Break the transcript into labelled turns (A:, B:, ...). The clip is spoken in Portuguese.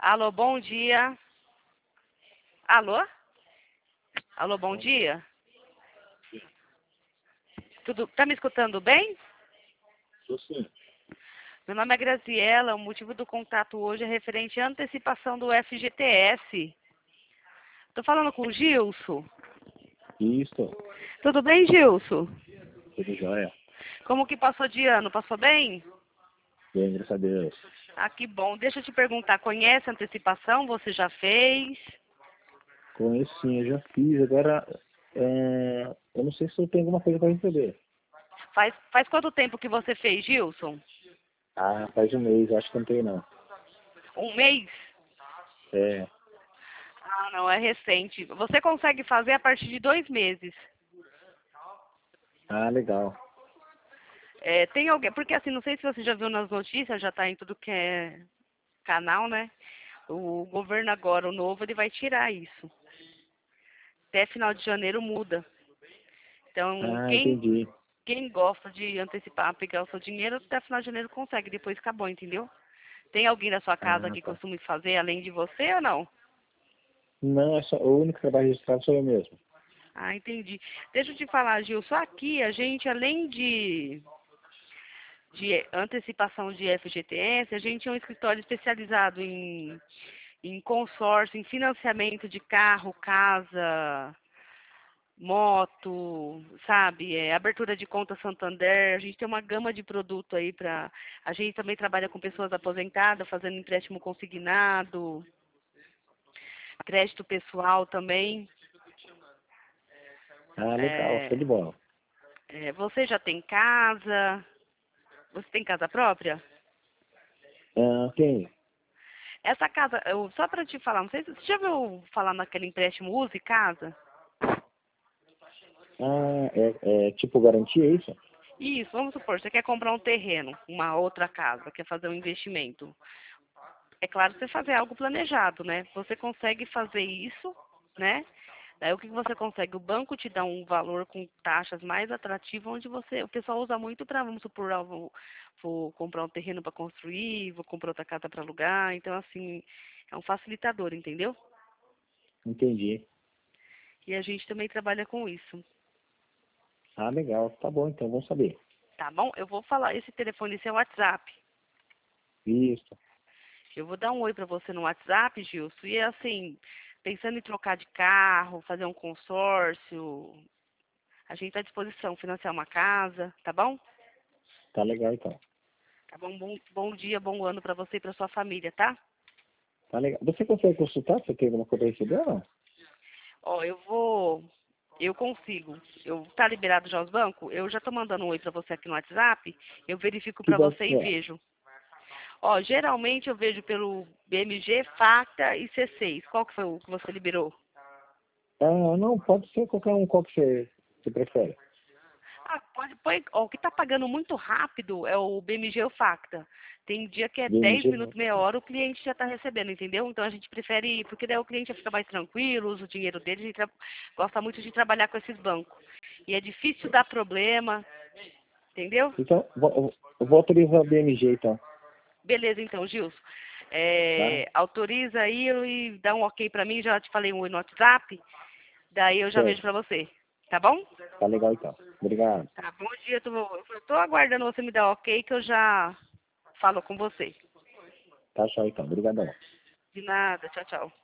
A: Alô, bom dia. Alô? Alô, bom dia. Tá me escutando bem?
B: Tô sim.
A: Meu nome é Graziela, o motivo do contato hoje é referente à antecipação do FGTS. Tô falando com o Gilson.
B: Isso,
A: Tudo bem, Gilson?
B: tudo jóia.
A: Como que passou de ano? Passou bem?
B: Bem, graças a Deus.
A: Ah, que bom. Deixa eu te perguntar, conhece a antecipação? Você já fez?
B: Conheço sim, eu já fiz. Agora, eu não sei se eu tenho alguma coisa para receber.
A: Faz quanto tempo que você fez, Gilson?
B: Ah, faz um mês, acho que não tem não.
A: Um mês?
B: É,
A: Ah, não, é recente. Você consegue fazer a partir de 2 meses.
B: legal.
A: É, tem alguém, porque assim, não sei se você já viu nas notícias, já está em tudo que é canal, né? O governo agora, o novo, ele vai tirar isso. Até final de janeiro muda. Então,
B: Ah,
A: quem,
B: entendi.
A: quem gosta de antecipar, pegar o seu dinheiro, até final de janeiro consegue, depois acabou, entendeu? Tem alguém da sua casa
B: Ah,
A: que
B: tá.
A: costuma fazer além de você ou não?
B: Não, é só, o único trabalho registrado sou eu mesmo.
A: Ah, entendi. Deixa eu te falar, Gil, só aqui a gente, além de antecipação de FGTS, a gente é um escritório especializado em consórcio, em financiamento de carro, casa, moto, sabe? Abertura de conta Santander. A gente tem uma gama de produto aí para. A gente também trabalha com pessoas aposentadas, fazendo empréstimo consignado, crédito pessoal também.
B: Ah, legal, show
A: É,
B: de bola.
A: você já tem casa? Você tem casa própria?
B: Ah, tem.
A: Essa casa, só para te falar, não sei se você já ouviu falar naquele empréstimo Use Casa?
B: Ah, é tipo garantia, é isso?
A: Isso, vamos supor, você quer comprar um terreno, uma outra casa, quer fazer um investimento. É claro, você fazer algo planejado, né? Você consegue fazer isso, né? Daí o que você consegue? O banco te dá um valor com taxas mais atrativas, onde o pessoal usa muito para, vamos supor, vou comprar um terreno para construir, vou comprar outra casa para alugar. Então, assim, é um facilitador, entendeu?
B: Entendi.
A: E a gente também trabalha com isso,
B: Ah, legal. Tá bom, então, vamos saber.
A: tá bom? Eu vou falar, esse telefone, esse é o WhatsApp.
B: Isso.
A: Eu vou dar um oi para você no WhatsApp, Gilson, e assim, pensando em trocar de carro, fazer um consórcio, a gente está à disposição, financiar uma casa, tá bom?
B: Tá legal, então.
A: Tá bom? Bom dia, bom ano para você e para sua família, tá?
B: Tá legal. Você consegue consultar se tem alguma coisa para receber ou não?
A: Ó, eu consigo. Tá liberado já os bancos? Eu já tô mandando um oi para você aqui no WhatsApp, eu verifico
B: Que
A: para
B: banco
A: você
B: que
A: e
B: é?
A: vejo. Ó, geralmente eu vejo pelo BMG, FACTA e C6. Qual que foi o que você liberou?
B: Ah, não, pode ser qualquer um. Qual que você prefere?
A: Ah, pode, põe, ó, o que está pagando muito rápido é o BMG ou Facta. Tem dia que é 10
B: BMG?
A: minutos, meia hora, o cliente já está recebendo, entendeu? Então a gente prefere, porque daí o cliente fica mais tranquilo, usa o dinheiro dele, a gente gosta muito de trabalhar com esses bancos. E é difícil dar problema, entendeu?
B: Então, eu vou autorizar o BMG, então.
A: Beleza, então, Gilson.
B: Tá?
A: Autoriza aí e dá um ok para mim, já te falei um oi no WhatsApp, daí eu já vejo
B: Certo.
A: para você, tá bom?
B: Tá legal, então. Obrigado.
A: Tá, bom dia, eu tô aguardando você me dar ok que eu já falo com você.
B: Tá, tchau, então. Obrigadão.
A: De nada, tchau, tchau.